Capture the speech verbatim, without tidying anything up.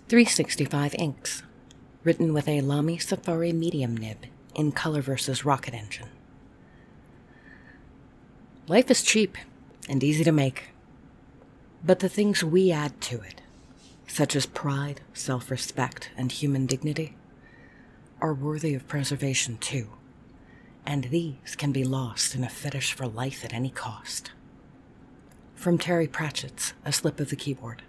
three sixty-five Inks, written with a Lamy Safari medium nib in Color versus Rocket Engine. Life is cheap and easy to make, but the things we add to it, such as pride, self-respect, and human dignity, are worthy of preservation too, and these can be lost in a fetish for life at any cost. From Terry Pratchett's A Slip of the Keyboard.